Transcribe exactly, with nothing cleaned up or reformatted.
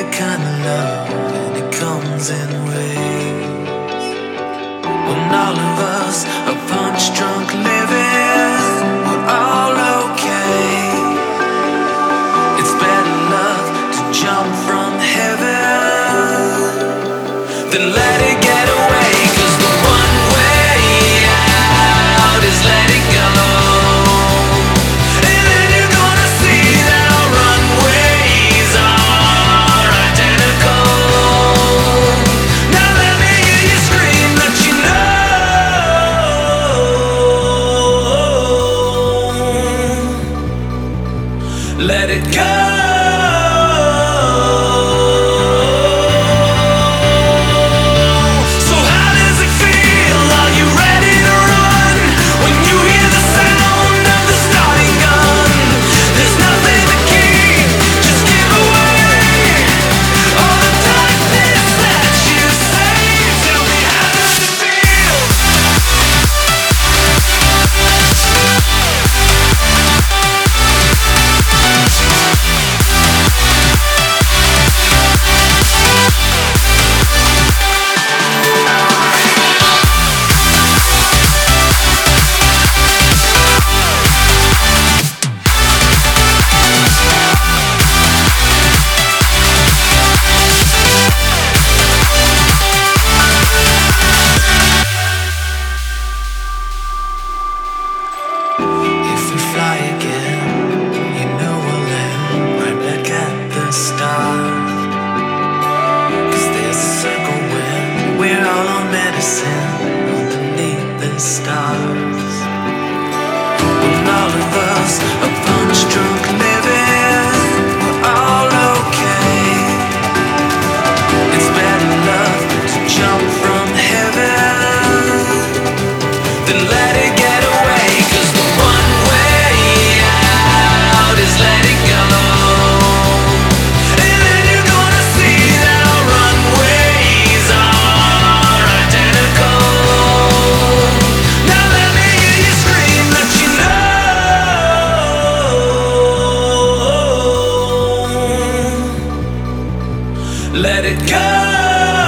kind of love, and it comes in waves. When all of us are punch drunk living, we're all okay. It's better love to jump from heaven than let it get away, 'cause the one way out is let it go. And then you're gonna see that our runways are identical. Now let me hear you scream that you know. Let it go. Let it go.